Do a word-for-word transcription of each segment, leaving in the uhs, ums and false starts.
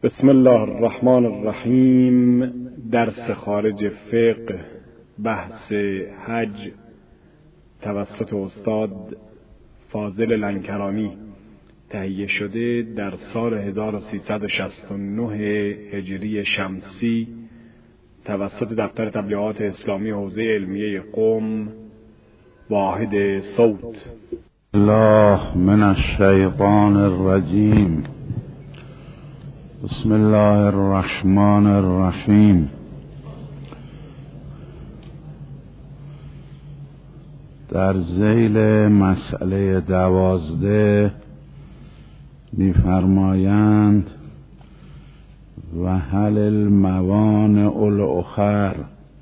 بسم الله الرحمن الرحیم. درس خارج فقه، بحث حج توسط استاد فاضل لنکرانی تهیه شده در سال هزار و سیصد و شصت و نه هجری شمسی توسط دفتر تبلیغات اسلامی حوزه علمیه قم. واحد صوت. الله من الشیطان الرجیم. بسم الله الرحمن الرحیم. در ذیل مسئله دوازده می‌فرمایند و هل الموانع الاخر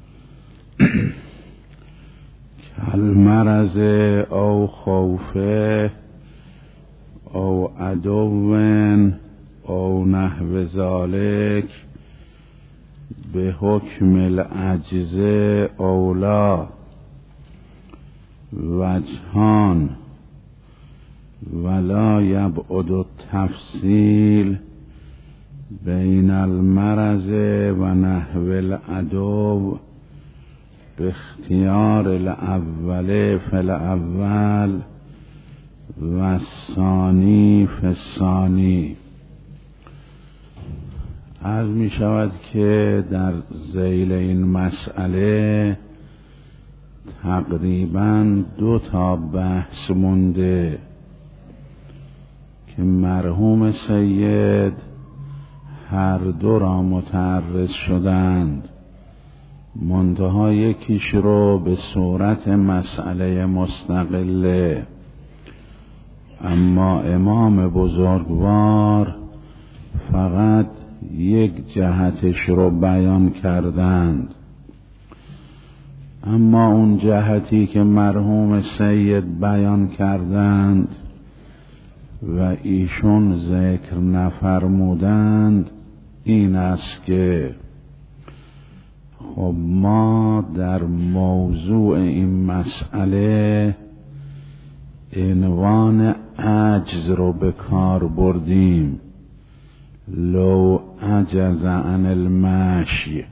کالمرض او خوفه او عدو او نحو ذلك به حکم العجز اولا وجهان ولا یبعد التفصیل بین المرض و نحو العدو به اختیار الاول فالاول و الثانی فالثانی. عرض می شود که در ذیل این مسئله تقریباً دو تا بحث مونده که مرحوم سید هر دو را متعرض شدند، منتها یکیش رو به صورت مسئله مستقله، اما امام بزرگوار فقط یک جهتش رو بیان کردند. اما اون جهتی که مرحوم سید بیان کردند و ایشون ذکر نفرمودند این است که خب ما در موضوع این مسئله عنوان عجز رو به کار بردیم. لو عجز عن المشی،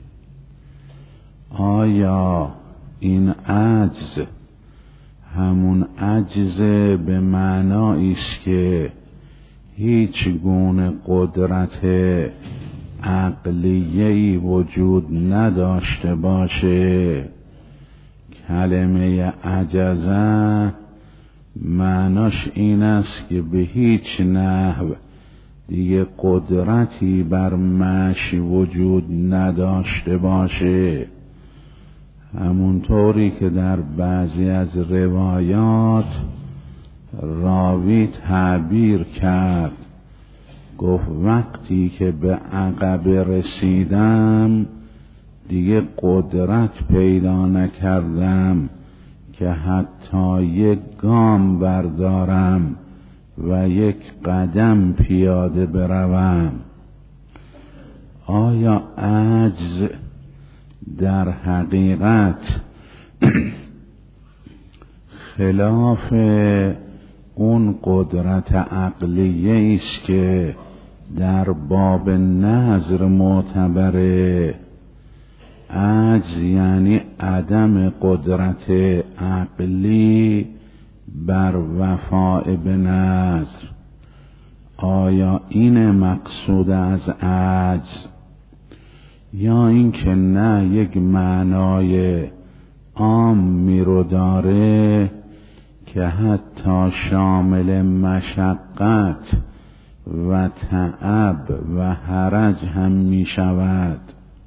آیا این عجز همون عجز به معنایی است که هیچ گونه قدرت عقلیه‌ای وجود نداشته باشه؟ کلمه عجزه معناش این است که به هیچ نحو دیگه قدرتی بر مشی وجود نداشته باشه، همونطوری که در بعضی از روایات راوی تعبیر کرد، گفت وقتی که به عقبه رسیدم دیگه قدرت پیدا نکردم که حتی یک گام بردارم و یک قدم پیاده بروم. آیا عجز در حقیقت خلاف اون قدرت عقلیه است که در باب نظر معتبره؟ عجز یعنی عدم قدرت عقلی بر وفاء به نظر. آیا این مقصود از عجز، یا اینکه نه یک معنای عامی رو داره که حتی شامل مشقت و تعب و حرج هم می شود؟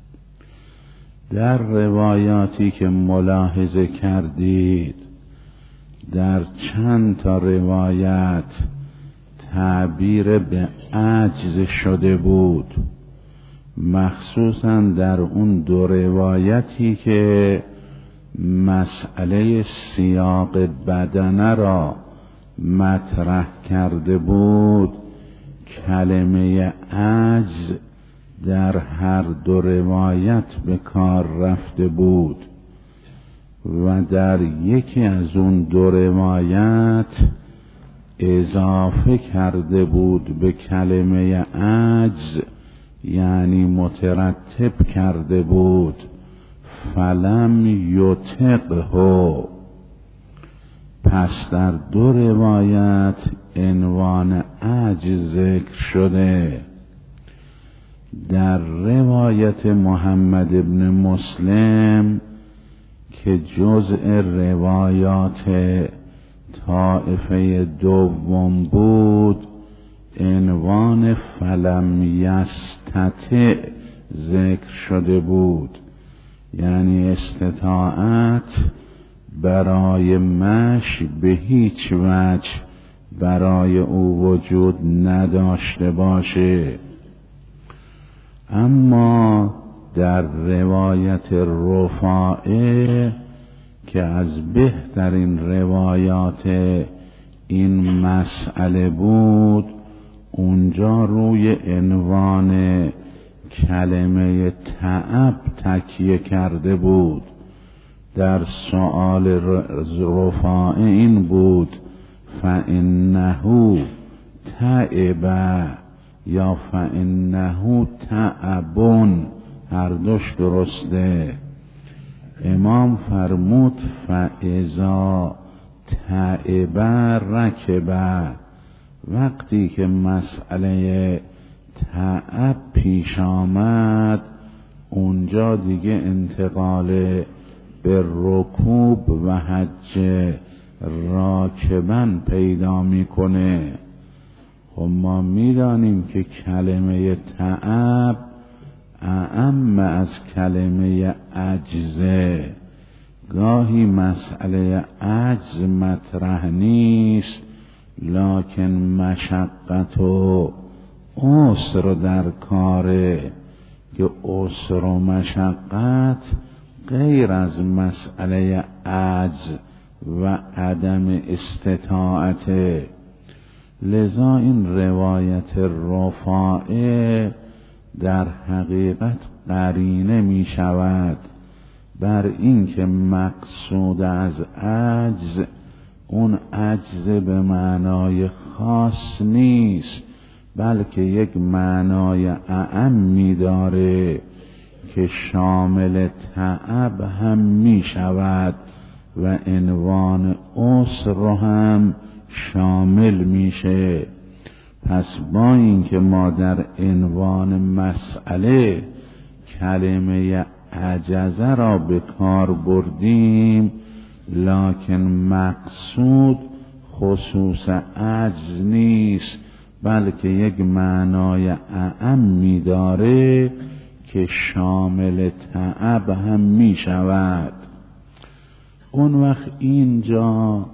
در روایاتی که ملاحظه کردید در چند تا روایت تعبیر به عجز شده بود، مخصوصا در اون دو روایتی که مسئله سیاق بدنه را مطرح کرده بود. کلمه عجز در هر دو روایت به کار رفته بود و در یکی از اون دو روایت اضافه کرده بود به کلمه عجز یعنی مترتب کرده بود، فلم یطقه. پس در دو روایت عنوان عجز ذکر شده. در روایت محمد ابن مسلم که جزء روایات طائفه دوم بود، عنوان فلم یستطع ذکر شده بود، یعنی استطاعت برای مشی به هیچ وجه برای او وجود نداشته باشه. اما در روایت رفاعه که از بهترین روایات این مسئله بود، اونجا روی عنوان کلمه تعب تکیه کرده بود. در سؤال رفاعه این بود فإنه تعب یا فإنه تعبون، هر دوش درسته. امام فرمود فاذا تعب رکب. وقتی که مسئله تعب پیش آمد، اونجا دیگه انتقال به رکوب و حج راکبن پیدا میکنه. خب ما میدانیم که کلمه تعب اعم از کلمه عجزه. گاهی مسئله عجز مطرح نیست، لکن مشقت و عسر در کاره، که عسر و مشقت غیر از مسئله عجز و عدم استطاعت. لذا این روایت رفاعه در حقیقت قرینه می شود بر این که مقصود از عجز اون عجز به معنای خاص نیست، بلکه یک معنای اعمی داره که شامل تعب هم می شود و عنوان عسر هم شامل میشه. پس با اینکه ما در عنوان مسئله کلمه عجزه را به کار بردیم، لکن مقصود خصوص عجز نیست، بلکه یک معنای اعمی داره که شامل تعب هم می شود. اون وقت اینجا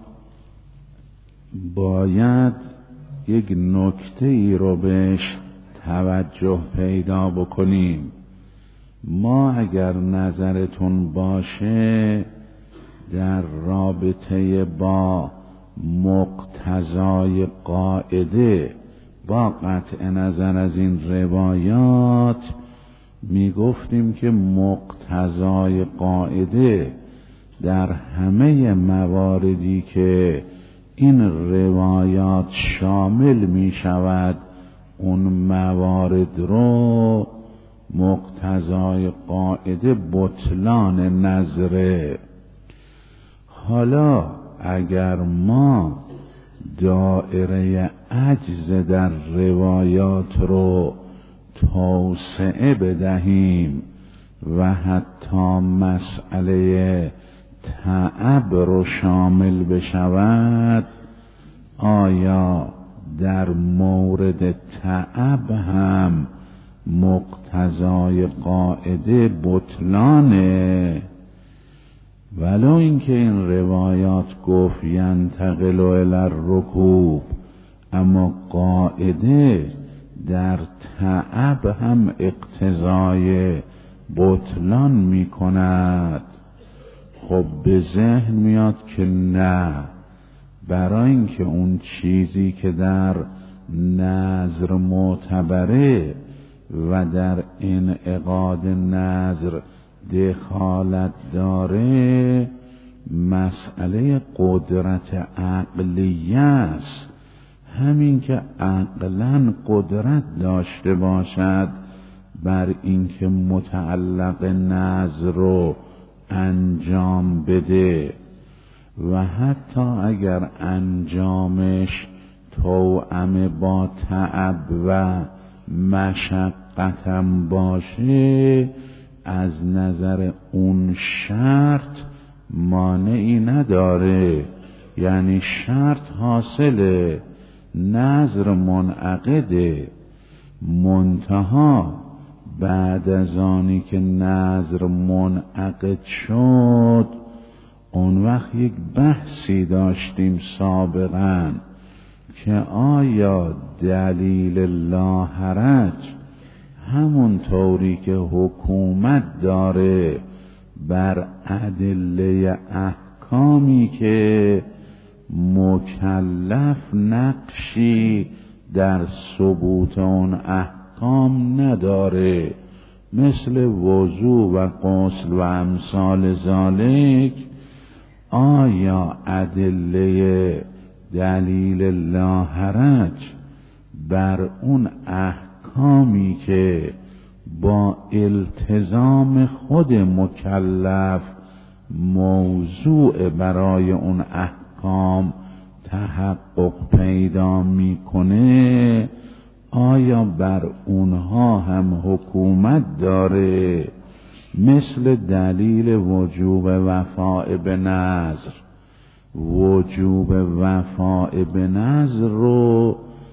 باید یک نکته ای رو بهش توجه پیدا بکنیم. ما اگر نظرتون باشه در رابطه با مقتضای قاعده با قطع نظر از این روایات می گفتیم که مقتضای قاعده در همه مواردی که این روایات شامل می شود، اون موارد رو مقتضای قاعده بطلان نظره. حالا اگر ما دایره عجز در روایات رو توسعه بدهیم و حتی مسئله تعب رو شامل بشود، آیا در مورد تعب هم مقتضای قاعده بطلانه؟ ولو اینکه این روایات گفت ینتقل الی الرکوب، اما قاعده در تعب هم اقتضای بطلان می کند. خب به ذهن میاد که نه، برای اینکه اون چیزی که در نظر معتبره و در انعقاد نظر دخالت داره مسئله قدرت عقلیه است. همین که عقلاً قدرت داشته باشد بر اینکه متعلق نذر رو انجام بده و حتی اگر انجامش توأم با تعب و مشقتم باشه، از نظر اون شرط مانعی نداره، یعنی شرط حاصله، نذر منعقده. منتها بعد از آنی که نذر منعقد شد، اون وقت یک بحثی داشتیم سابقا که آیا دلیل لا حرج همون طوری که حکومت داره بر ادله احکامی که مکلف نقشی در ثبوت اون احکام نداره، مثل وضو و غسل و امثال ذالک، آیا ادله دلیل لا حرج بر اون احکامی که با التزام خود مکلف موضوع برای اون احکام تحقق پیدا میکنه، آیا بر اونها هم حکومت داره؟ مثل دلیل وجوب وفاء به نذر. وجوب وفاء به نذر رو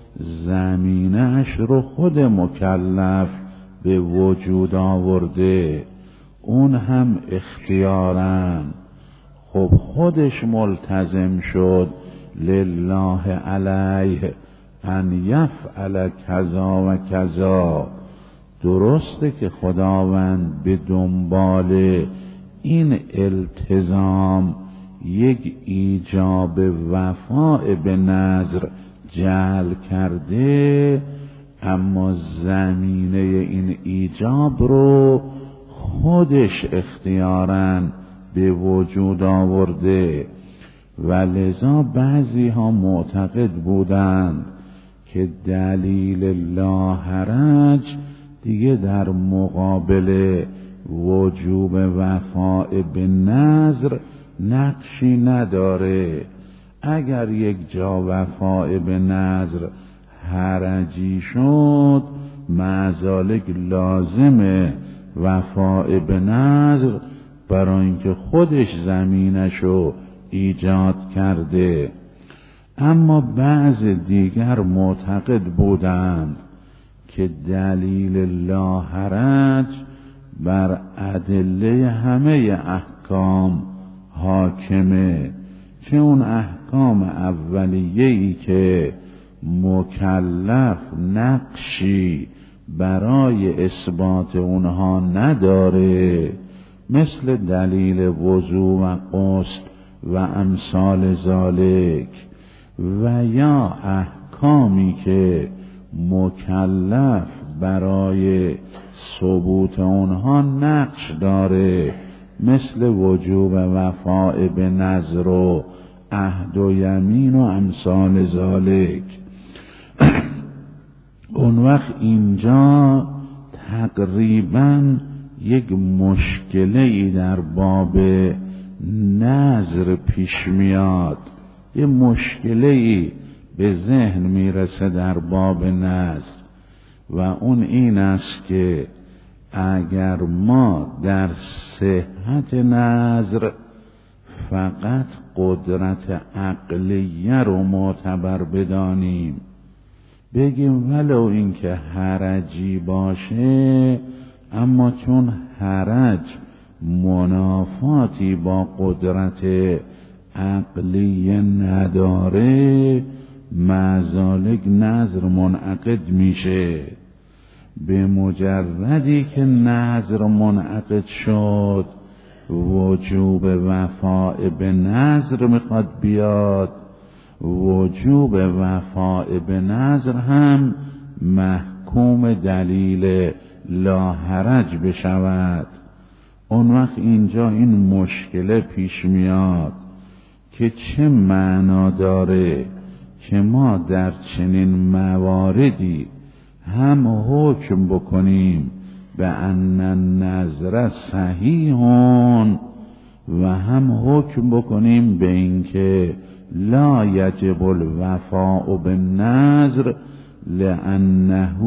زمینش رو خود مکلف به وجود آورده، اون هم اختیارن. خب خودش ملتزم شد لله علیه ان یفعل کذا و کذا. درسته که خداوند به دنبال این التزام یک ایجاب وفاء به نذر جعل کرده، اما زمینه این ایجاب رو خودش اختیاراً به وجود آورده. و لذا بعضی ها معتقد بودند که دلیل لا حرج دیگه در مقابل وجوب وفاء به نذر نقشی نداره. اگر یک جا وفاء به نذر حرجی شد، معذالک لازمه وفاء به نذر برای اینکه خودش زمینشو ایجاد کرده. اما بعض دیگر معتقد بودند که دلیل لا حرج بر ادله همه احکام حاکمه، چه اون احکام اولیه‌ای که مکلف نقشی برای اثبات اونها نداره، مثل دلیل وضو و غسل و امثال ذالک، و یا احکامی که مکلف برای ثبوت اونها نقش داره، مثل وجوب وفاء به نذر و عهد و یمین و امثال ذالک. اون وقت اینجا تقریباً یک مشکلی در باب نذر پیش میاد، یه مشکلی به ذهن میرسه در باب نذر، و اون این است که اگر ما در صحت نذر فقط قدرت عقلیه رو معتبر بدانیم، بگیم ولو این که حرجی باشه، اما چون حرج منافاتی با قدرت عقلیه نداره، معذالک نذر منعقد میشه. به مجردی که نذر منعقد شد، وجوب وفاء به نذر میخواد بیاد، وجوب وفاء به نذر هم محکوم دلیل لا حرج بشود. اون وقت اینجا این مشکل پیش میاد که چه معنا داره که ما در چنین مواردی هم حکم بکنیم به ان النذر صحیحون و هم حکم بکنیم به این که لا یجب الوفاء بالنذر لانه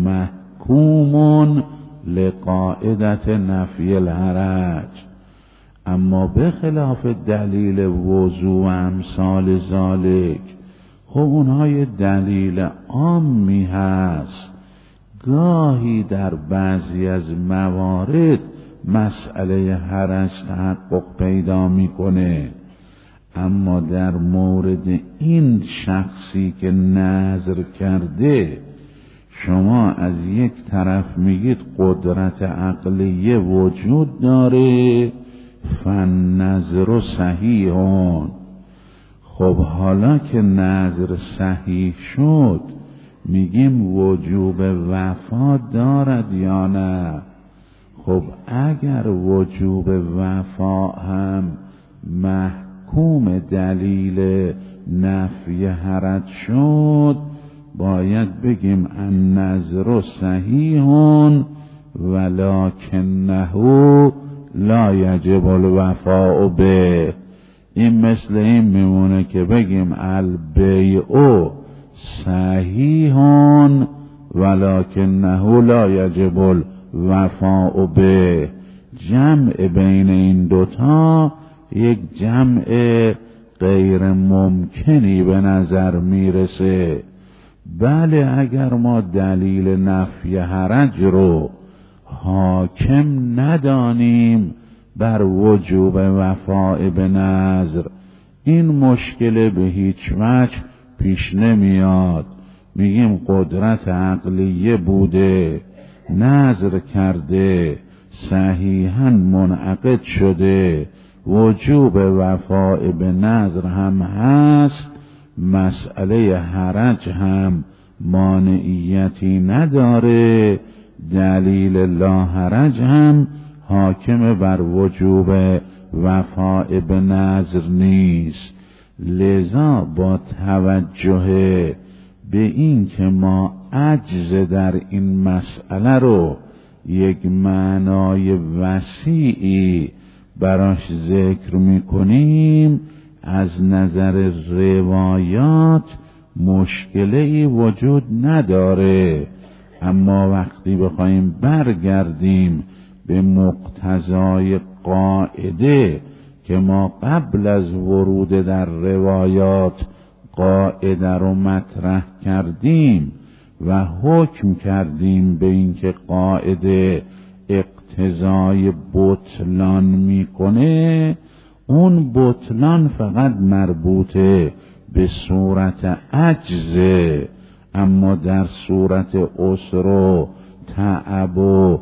محکوم لقاعدة نفی الحرج. اما به خلاف دلیل وضوع و امثال ذالک، خب اونهای دلیل عامی هست، گاهی در بعضی از موارد مسئله حرج تحقق پیدا میکنه، اما در مورد این شخصی که نذر کرده شما از یک طرف میگید قدرت عقلیه وجود داره، فالنذر صحیحون. خب حالا که نذر صحیح شد میگیم وجوب وفا دارد یا نه؟ خب اگر وجوب وفا هم محکوم دلیل نفی حرج شد، باید بگیم النذر صحیح ولکنه لا یجب الوفاء به. این مثل این میمونه که بگیم البیع صحیح ولکنه لا یجب الوفاء به. جمع بین این دوتا یک جمع غیر ممکنی به نظر میرسه. بله اگر ما دلیل نفی حرج رو حاکم ندانیم بر وجوب وفاء به نذر، این مشکل به هیچ وجه پیش نمیاد. میگیم قدرت عقلیه بوده، نذر کرده، صحیحاً منعقد شده، وجوب وفاء به نذر هم هست، مسئله حرج هم مانعیتی نداره، دلیل لا حرج هم حاکم بر وجوب وفاء به نذر نیست. لذا با توجه به این که ما عجز در این مسئله رو یک معنای وسیعی براش ذکر میکنیم، از نظر روایات مشکلی وجود نداره، اما وقتی بخوایم برگردیم به مقتضای قاعده که ما قبل از ورود در روایات قاعده رو مطرح کردیم و حکم کردیم به اینکه قاعده اقتضای بطلان میکنه، اون بطلان فقط مربوطه به صورت عجزه، اما در صورت عسر و تعب و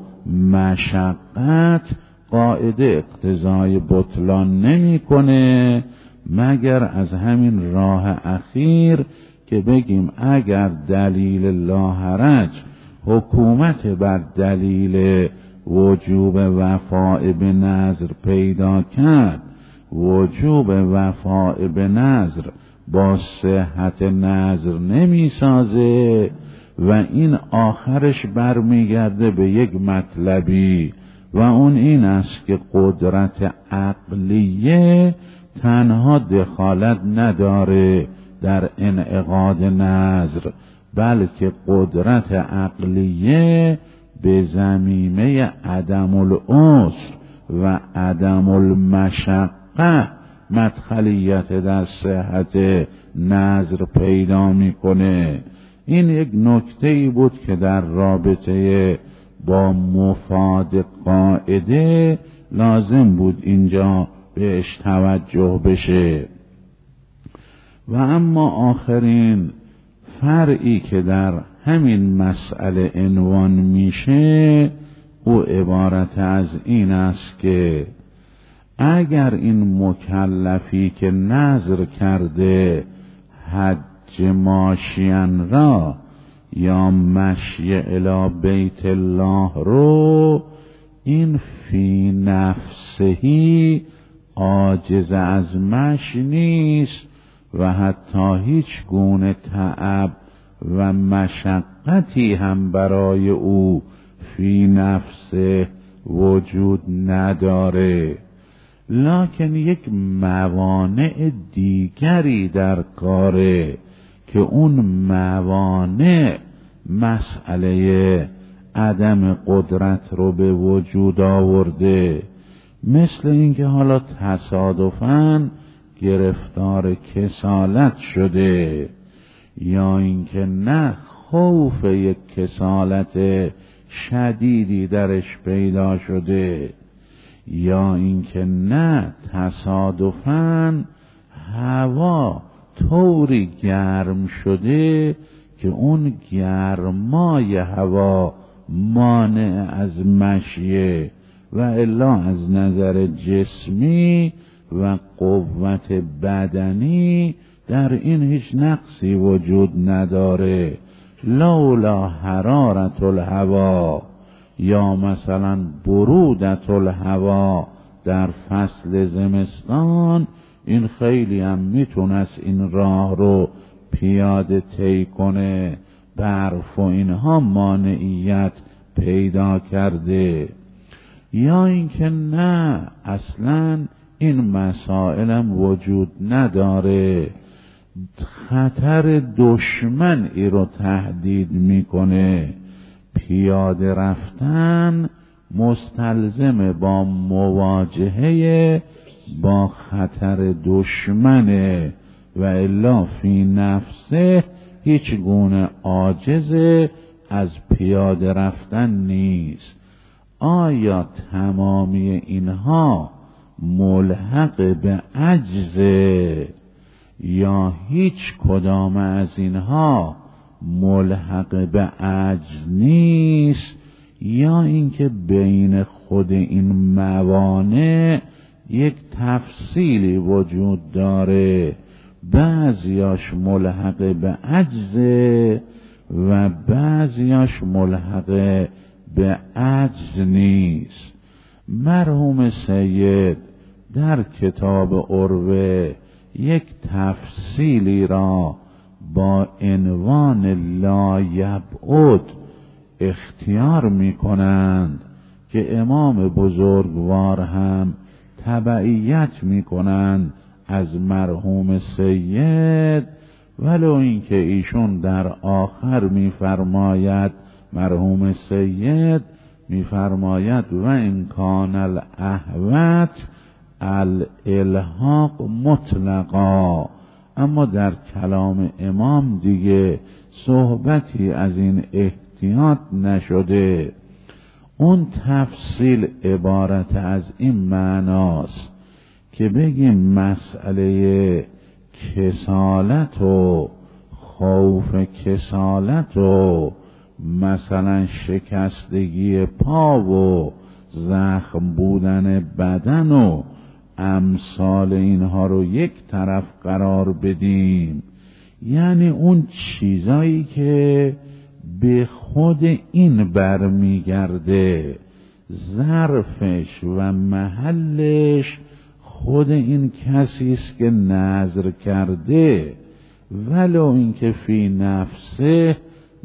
مشقت قاعده اقتضای بطلان نمیکنه، مگر از همین راه اخیر که بگیم اگر دلیل لا حرج حکومت بر دلیل وجوب وفاء به نذر پیدا کرد، وجوب وفاء به نذر با صحت نذر نمی سازه و این آخرش برمیگرده به یک مطلبی و اون این است که قدرت عقلیه تنها دخالت نداره در انعقاد نذر، بلکه قدرت عقلیه به زمینه عدم العسر و عدم المشقه مدخلیت در صحت نذر پیدا میکنه. این یک نکته‌ای بود که در رابطه با مفاد قاعده لازم بود اینجا بهش توجه بشه. و اما آخرین فرعی که در همین مسئله عنوان میشه، او عبارت از این است که اگر این مکلفی که نذر کرده حج ماشیان را یا مشی الی بیت الله رو، این فی نفسهی عاجز از مشی نیست و حتی هیچ گونه تعب و مشقتی هم برای او فی نفسه وجود نداره، لکن یک موانع دیگری در کاره که اون موانع مسئله عدم قدرت رو به وجود آورده. مثل اینکه حالا تصادفاً گرفتار کسالت شده، یا اینکه نه خوف یک کسالت شدیدی درش پیدا شده، یا اینکه نه تصادفاً هوا طوری گرم شده که اون گرمای هوا مانع از مشیه و الا از نظر جسمی و قوت بدنی در این هیچ نقصی وجود نداره. لولا حرارت الهوا یا مثلا برودت الهوا در فصل زمستان، این خیلی هم میتونست این راه رو پیاده طی کنه، برف و اینها مانعیت پیدا کرده. یا اینکه نه اصلا این مسائل هم وجود نداره، خطر دشمن ای رو تهدید میکنه، پیاده رفتن مستلزم با مواجهه با خطر دشمنه و الا فی نفسه هیچ گونه عاجز از پیاده رفتن نیست. آیا تمامی اینها ملحق به عجزه یا هیچ کدام از اینها ملحق به عجز نیست، یا اینکه بین خود این موانع یک تفصیلی وجود داره، بعضیاش ملحق به عجزه و بعضیاش ملحق به عجز نیست. مرحوم سید در کتاب عروه یک تفصیلی را با عنوان لا یبعد اختیار می کنند که امام بزرگوار هم تبعیت می کنند از مرحوم سید، ولو اینکه ایشون در آخر می فرماید، مرحوم سید می فرماید و ان کان الاحوط الالحاق مطلقا، اما در کلام امام دیگه صحبتی از این احتیاط نشده. اون تفصیل عبارت از این معناست که بگیم مسئله کسالت و خوف کسالت و مثلا شکستگی پا و زخم بودن بدن و امثال اینها رو یک طرف قرار بدیم، یعنی اون چیزایی که به خود این برمیگرده، ظرفش و محلش خود این کسی است که نذر کرده، ولو اینکه فی نفسه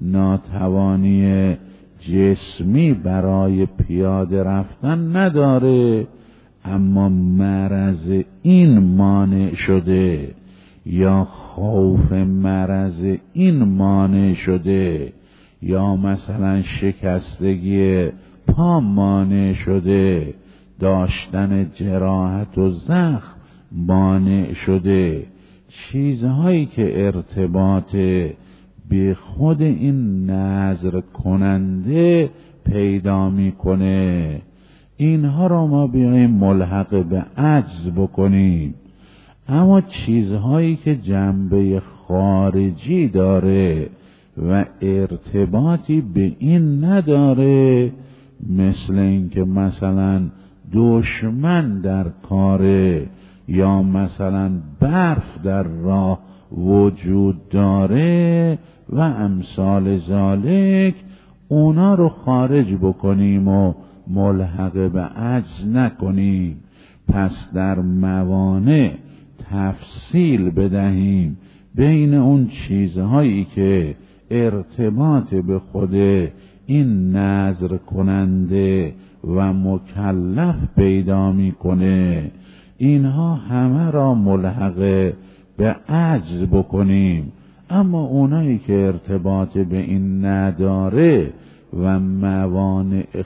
ناتوانی جسمی برای پیاده رفتن نداره، اما مرض این مانع شده یا خوف مرض این مانع شده یا مثلا شکستگی پا مانع شده، داشتن جراحت و زخم مانع شده، چیزهایی که ارتباط به خود این نذر کننده پیدا میکنه، اینها را ما بیاییم ملحق به عجز بکنیم. اما چیزهایی که جنبه خارجی داره و ارتباطی به این نداره، مثل اینکه مثلا دشمن در کاره یا مثلا برف در راه وجود داره و امثال ذالک، اونا رو خارج بکنیم و ملحق به عجز نکنیم. پس در موانع تفصیل بدهیم بین اون چیزهایی که ارتباط به خود این نذر کننده و مکلف پیدا میکنه، اینها همه را ملحق به عجز بکنیم. اما اونایی که ارتباط به این نداره و موانع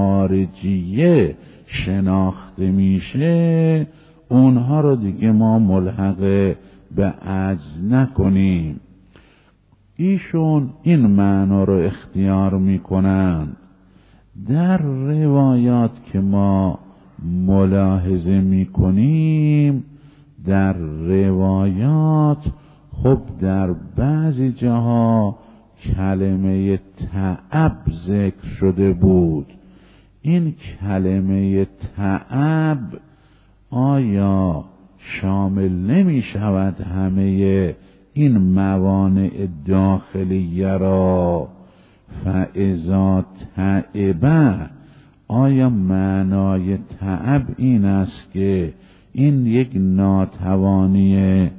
خارجیه شناخته میشه، اونها رو دیگه ما ملحق به عجز نکنیم. ایشون این معنا رو اختیار میکنند. در روایات که ما ملاحظه میکنیم، در روایات خب در بعضی جاها کلمه تعب ذکر شده بود. این کلمه تعب آیا شامل نمی شود همه این موانع داخلیه را؟ فاذا تعبه، آیا معنای تعب این است که این یک ناتوانی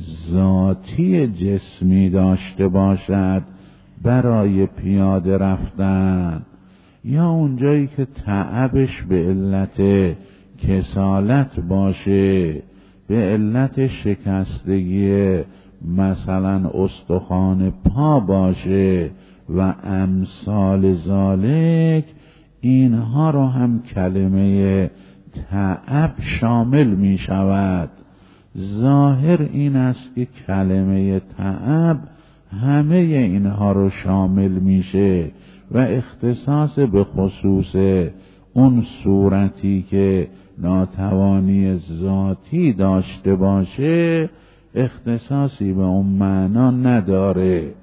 ذاتی جسمی داشته باشد برای پیاده رفتن، یا اونجایی که تعبش به علت کسالت باشه، به علت شکستگی مثلا استخوان پا باشه و امثال ذالک، اینها رو هم کلمه تعب شامل می شود. ظاهر این است که کلمه تعب همه اینها رو شامل میشه و اختصاص به خصوص اون صورتی که ناتوانی ذاتی داشته باشه اختصاصی به اون معنا نداره.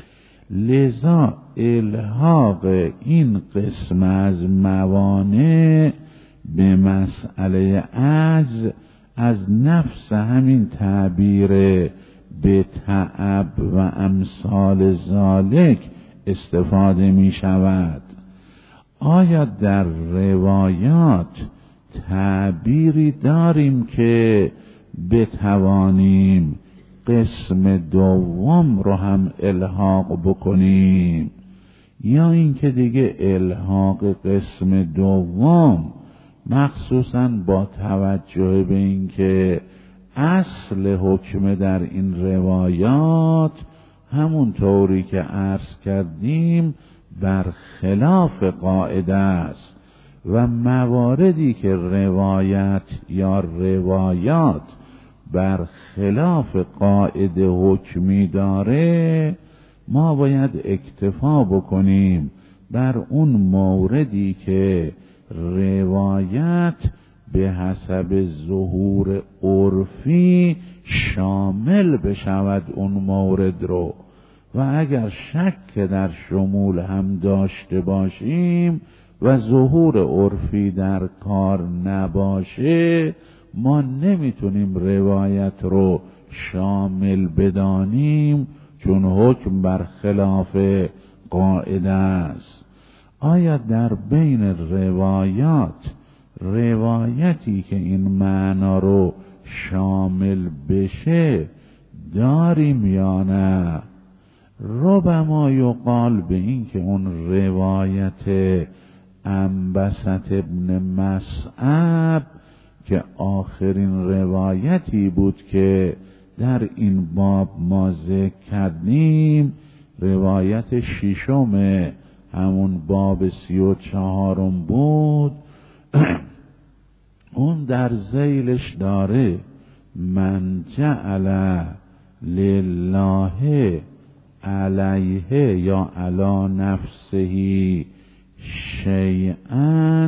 لذا الحاق این قسم از موانع به مسئله عجز از نفس همین تعبیر به تعب و امثال ذالک استفاده می شود. آیا در روایات تعبیری داریم که بتوانیم قسم دوم رو هم الحاق بکنیم، یا اینکه دیگه الحاق قسم دوم مخصوصاً با توجه به اینکه اصل حکم در این روایات همون طوری که عرض کردیم بر خلاف قاعده است و مواردی که روایت یا روایات بر خلاف قاعده حکمی داره، ما باید اکتفا بکنیم بر اون موردی که روایت به حسب ظهور عرفی شامل بشود اون مورد رو، و اگر شک در شمول هم داشته باشیم و ظهور عرفی در کار نباشه، ما نمیتونیم روایت رو شامل بدانیم، چون حکم بر خلاف قاعده است. آیا در بین روایات روایتی که این معنا رو شامل بشه داریم یا نه؟ ربما یقال به این که اون روایت انبسط ابن مصعب که آخرین روایتی بود که در این باب ما ذکر کردیم، روایت ششم همون باب سی و چهارم بود. اون در ذیلش داره من جعل لله علیه یا علی نفسه شیئا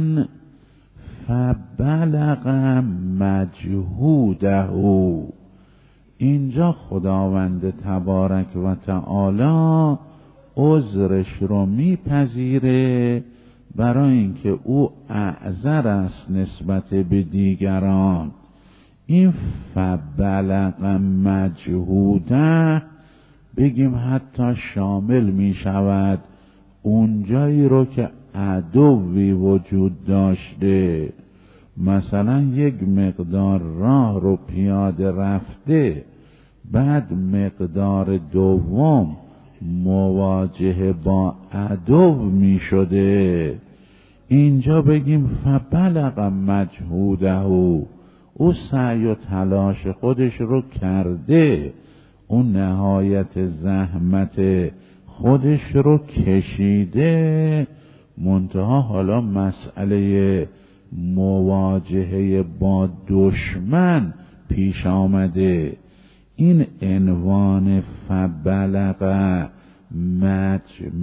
فبلغ مجهوده. اینجا خداوند تبارک و تعالی عذرش رو میپذیره برای اینکه او اعذر است نسبت به دیگران. این فبلغ مجهوده بگیم حتی شامل می شود اونجایی رو که عدوی وجود داشته، مثلا یک مقدار راه رو پیاده رفته، بعد مقدار دوم مواجهه با عدو می شده، اینجا بگیم فبلغ مجهوده، او سعی و تلاش خودش رو کرده، اون نهایت زحمت خودش رو کشیده، منتها حالا مسئله مواجهه با دشمن پیش آمده. این عنوان فبلغ مج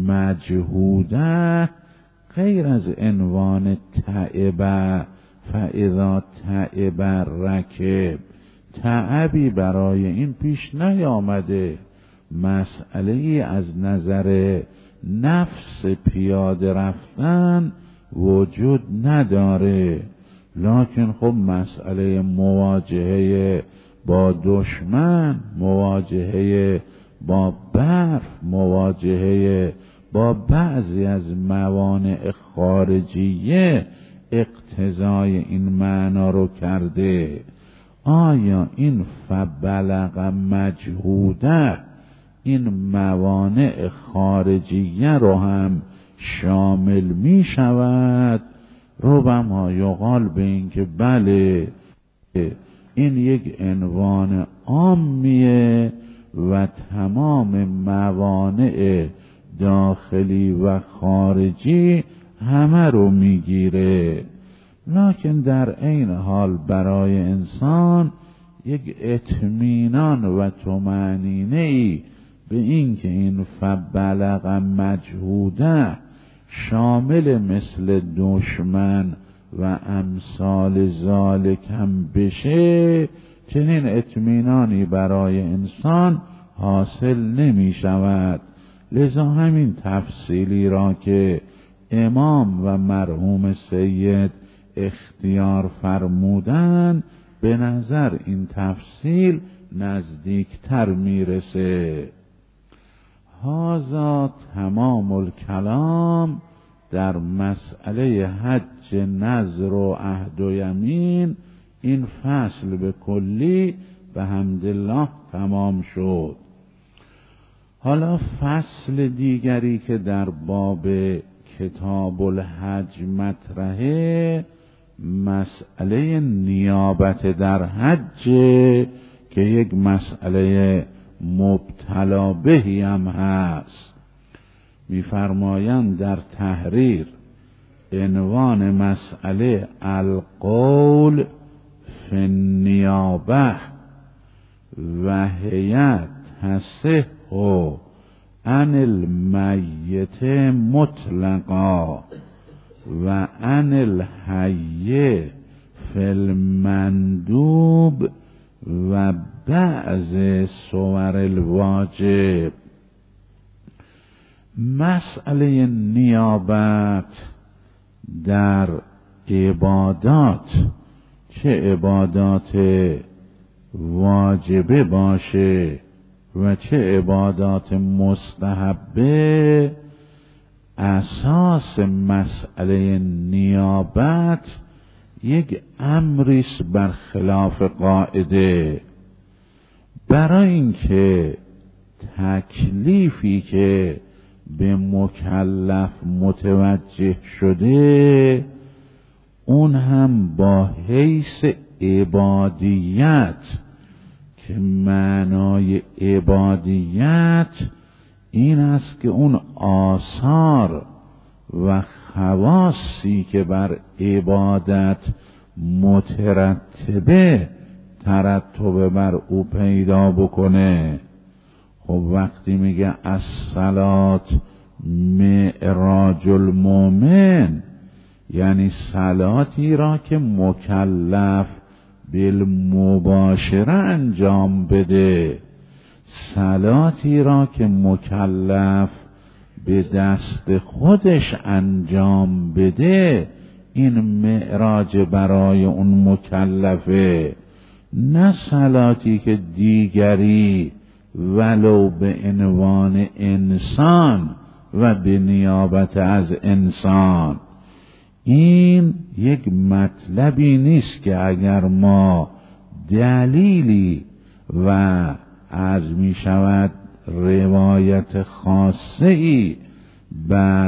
مجهوده غیر از عنوان تعب فاذا تعب رکب، تعبی برای این پیش نیامده، مسئله ای از نظر نفس پیاده رفتن وجود نداره، لکن خب مسئله مواجهه با دشمن، مواجهه با برف، مواجهه با بعضی از موانع خارجیه اقتضای این معنا رو کرده. آیا این فبلغ مجهوده این موانع خارجیه رو هم شامل می شود؟ ربما یقال به این که بله، این یک عنوان عامیه و تمام موانع داخلی و خارجی همه رو میگیره، لکن در عین حال برای انسان یک اطمینان و طمأنینه‌ای به این که این فبلغ مجهوده شامل مثل دشمن و امثال ذالک هم بشه، چنین اطمینانی برای انسان حاصل نمی شود. لذا همین تفصیلی را که امام و مرحوم سید اختیار فرمودن، به نظر این تفصیل نزدیکتر میرسه. هذا تمام الکلام در مسئله حج نذر و عهد و یمین. این فصل به کلی به حمدالله تمام شد. حالا فصل دیگری که در باب کتاب الحج مطرحه، مسئله نیابت در حج که یک مسئله مبتلا بهی هم هست. می‌فرمایند در تحریر عنوان مسئله القول فی النیابه و هی تصح عن المیت مطلقا و عن الحی فی المندوب و بعض صور الواجب. مسئله نیابت در عبادات، چه عبادات واجبه باشه و چه عبادات مستحبه، اساس مسئله نیابت یک امریست بر خلاف قاعده. برای اینکه تکلیفی که به مکلف متوجه شده اون هم با حیث عبادیت، که معنای عبادیت این است که اون آثار و خواصی که بر عبادت مترتبه ترتب بر او پیدا بکنه. خب وقتی میگه الصلات معراج المؤمن، یعنی صلاتی را که مکلف بالمباشره انجام بده، صلاتی را که مکلف به دست خودش انجام بده، این معراج برای اون مکلفه، نه صلاتی که دیگری ولو به عنوان انسان و به نیابت از انسان. این یک مطلبی نیست که اگر ما دلیلی و عرض می شود روایت خاصه ای بر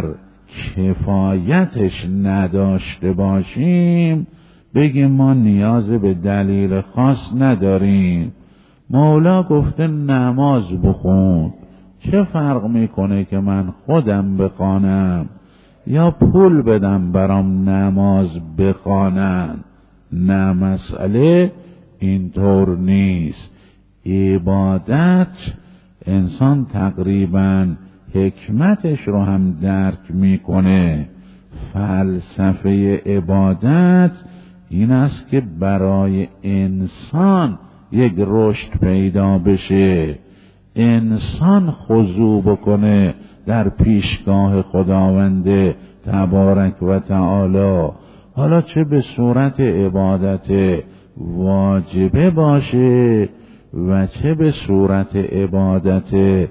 کفایتش نداشته باشیم بگیم ما نیاز به دلیل خاص نداریم. مولا گفته نماز بخون، چه فرق میکنه که من خودم بخوانم یا پول بدم برام نماز بخوانن؟ نه، مسئله اینطور نیست. عبادت انسان تقریبا حکمتش رو هم درک میکنه. فلسفه عبادت این است که برای انسان یک رشد پیدا بشه، انسان خضوع بکنه در پیشگاه خداوند تبارک و تعالی، حالا چه به صورت عبادت واجبه باشه و چه به صورت عبادت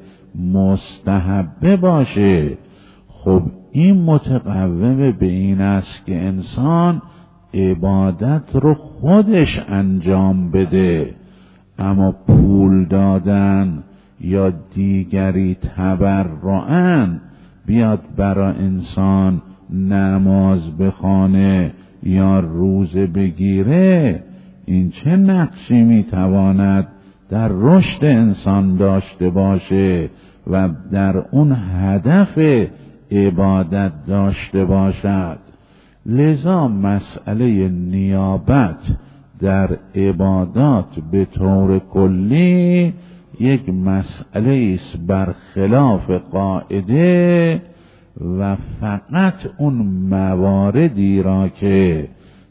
مستحبه باشه. خب این متقوم به این است که انسان عبادت رو خودش انجام بده، اما پول دادن یا دیگری تبرعن بیاد برای انسان نماز بخوانه یا روزه بگیره، این چه نقشی میتواند در رشد انسان داشته باشه و در اون هدف عبادت داشته باشد؟ لذا مسئله نیابت در عبادات به طور کلی یک مسئله است برخلاف قاعده و فقط اون مواردی را که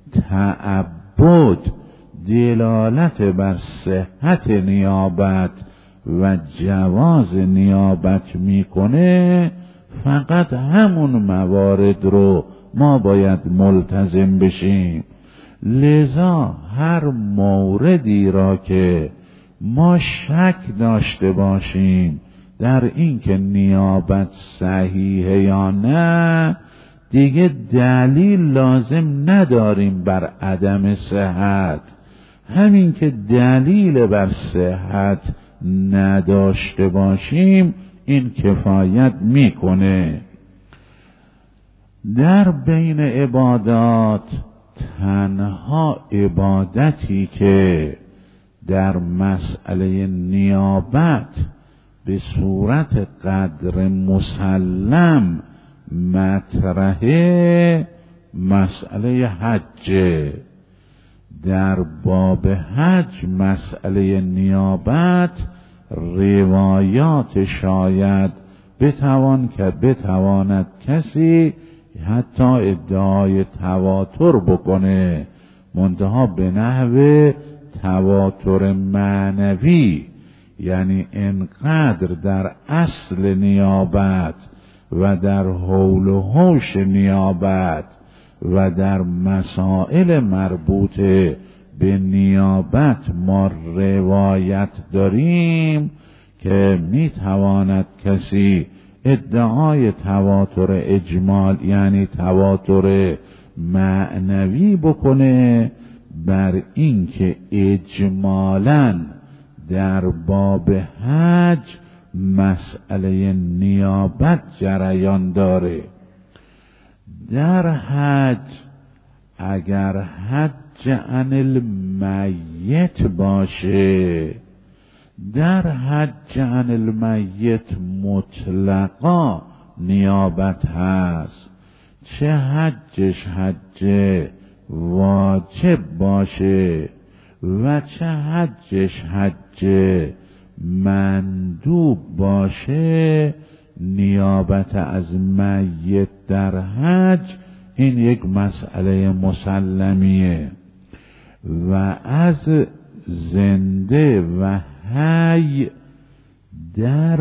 تعبد دلالت بر صحت نیابت و جواز نیابت میکنه، فقط همون موارد رو ما باید ملتزم بشیم. لذا هر موردی را که ما شک داشته باشیم در این که نیابت صحیحه یا نه، دیگه دلیل لازم نداریم بر عدم صحت. همین که دلیل بر صحت نداشته باشیم این کفایت میکنه. در بین عبادات تنها عبادتی که در مسئله نیابت به صورت قدر مسلم مطرحه مسئله حج. در باب حج مسئله نیابت روایات شاید بتوان که بتواند کسی حتی ادعای تواتر بکنه، منتها به نحو تواتر معنوی، یعنی انقدر در اصل نیابت و در حول و حوش نیابت و در مسائل مربوط به نیابت ما روایت داریم که میتواند کسی ادعای تواتر اجمال یعنی تواتر معنوی بکنه بر این که اجمالاً در باب حج مسئله نیابت جریان داره. در حج اگر حج عن المیت باشه، در حج عن المیت مطلقا نیابت هست، چه حجش حج واجب باشه و چه حجش حج مندوب باشه، نیابت از میت در حج این یک مسئله مسلمیه و از زنده و حی در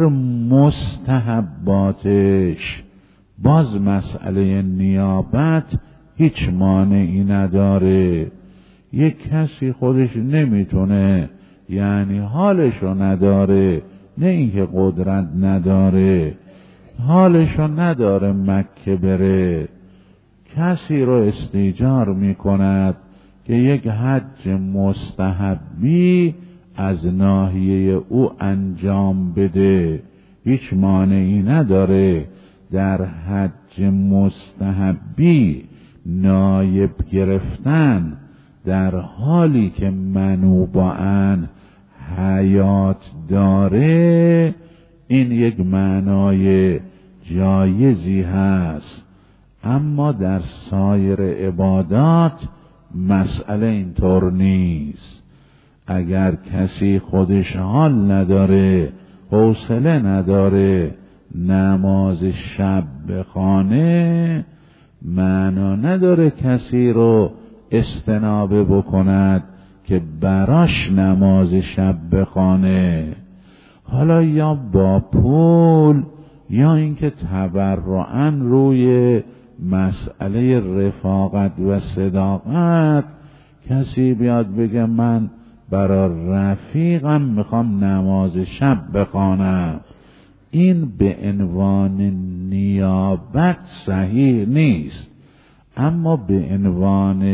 مستحباتش باز مسئله نیابت هیچ مانعی نداره. یک کسی خودش نمیتونه، یعنی حالشو نداره، نه اینکه قدرت نداره، حالشو نداره مکه بره، کسی رو استیجار میکند که یک حج مستحبی از ناحیه او انجام بده، هیچ مانعی نداره در حج مستحبی نایب گرفتن در حالی که منوباً حیات داره، این یک معنای جایزی هست. اما در سایر عبادات مسئله اینطور نیست. اگر کسی خودش حال نداره، حوصله نداره نماز شب بخوانه، معنا نداره کسی رو استنابه بکند که براش نماز شب بخوانه، حالا یا با پول یا اینکه تبرعاً روی مسئله رفاقت و صداقت کسی بیاد بگه من برای رفیقم میخوام نماز شب بخوانم، این به عنوان نیابت صحیح نیست. اما به عنوان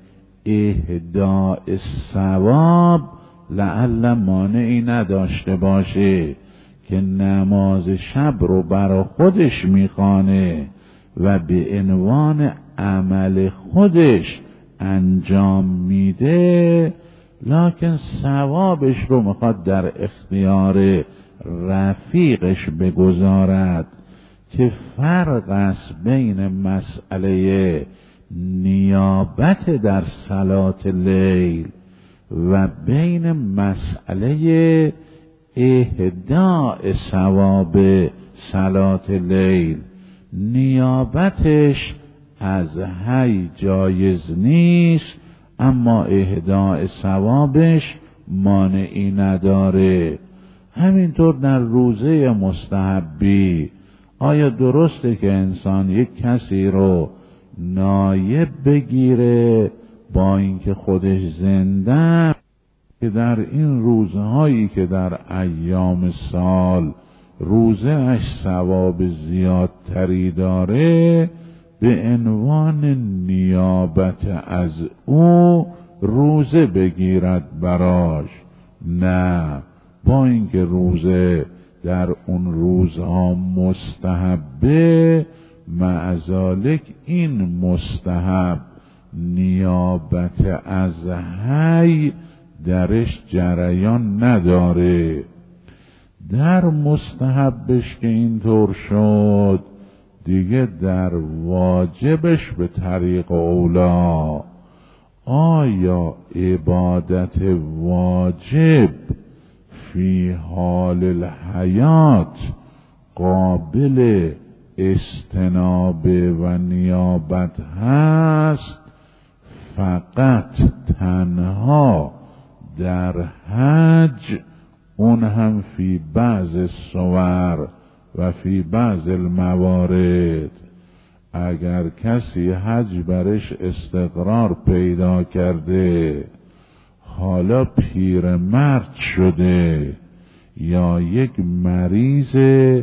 اهداء ثواب لعل مانعی نداشته باشه که نماز شب رو برای خودش میخوانه و به عنوان عمل خودش انجام میده، لکن ثوابش رو میخواد در اختیار رفیقش بگذارد، که فرق است بین مسئله نیابت در صلات لیل و بین مسئله اهداء ثواب صلات لیل. نیابتش از حی جایز نیست، اما اهداء ثوابش مانعی نداره. همینطور در روزه مستحبی آیا درسته که انسان یک کسی رو نایب بگیره با اینکه خودش زنده، که در این روزهایی که در ایام سال روزه اش ثواب زیادتری داره، به عنوان نیابت از او روزه بگیرد براش؟ نه، با اینکه روزه در اون روزها مستحبه، معذالک این مستحب نیابت از حی درش جریان نداره. در مستحبش که اینطور شد، دیگه در واجبش به طریق اولا. آیا عبادت واجب فی حال الحیات قابل استنابه و نیابت هست؟ فقط تنها در حج، اون هم فی بعض صور و فی بعض الموارد. اگر کسی حج برش استقرار پیدا کرده، حالا پیرمرد شده یا یک مریض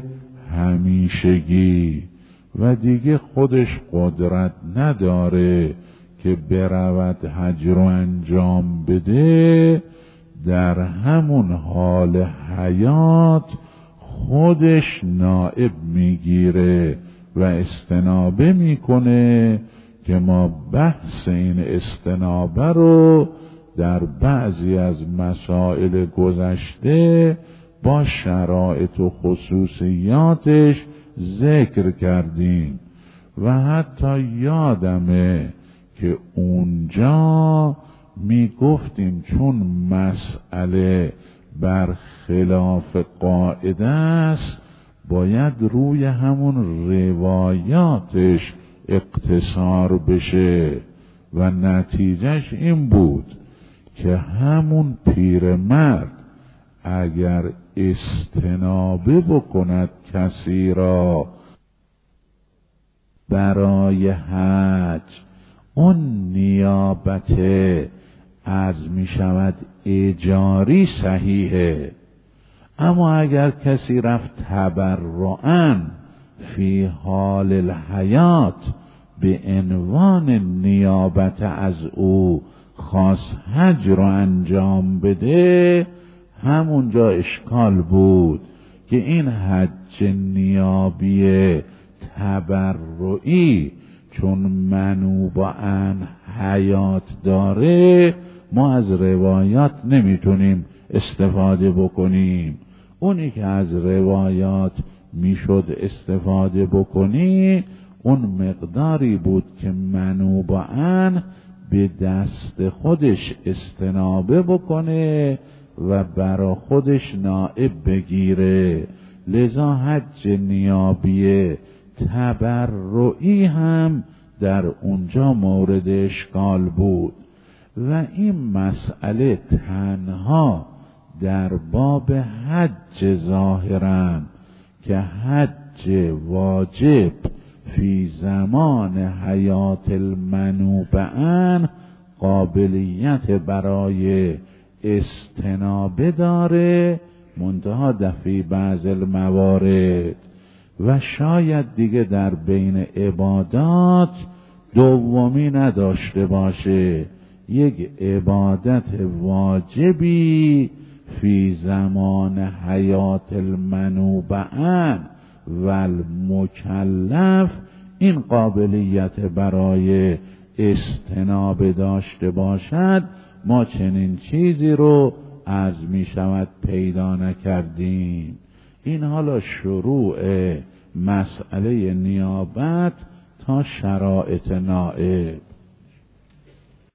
همیشگی و دیگه خودش قدرت نداره که برود حج رو انجام بده، در همون حال حیات خودش نائب میگیره و استنابه میکنه، که ما بحث این استنابه رو در بعضی از مسائل گذشته با شرایط و خصوصیاتش ذکر کردیم و حتی یادمه که اونجا می گفتیم چون مسئله بر خلاف قاعده است، باید روی همون روایاتش اقتصار بشه و نتیجهش این بود که همون پیرمرد اگر استنابه بکند کسی را برای حج، اون نیابت عرض می شود اجاری صحیحه. اما اگر کسی رفت تبرعاً فی حال الحیات به عنوان نیابت از او خاص حج رو انجام بده، همونجا اشکال بود که این حج نیابی تبرعی چون منوباً حیات داره ما از روایات نمیتونیم استفاده بکنیم. اونی که از روایات میشد استفاده بکنی اون مقداری بود که منوباً به دست خودش استنابه بکنه و برا خودش نائب بگیره. لذا حج نیابی تبرعی هم در اونجا مورد اشکال بود و این مسئله تنها در باب حج ظاهرا که حج واجب فی زمان حیات المنوبعن قابلیت برای استنابه داره، منتها دفی بعض الموارد و شاید دیگه در بین عبادات دومی نداشته باشه. یک عبادت واجبی فی زمان حیات المنوبعن و المکلف این قابلیت برای استنابه داشته باشد، ما چنین چیزی رو از می شود پیدا نکردیم. این حالا شروع مسئله نیابت تا شرایط نائب.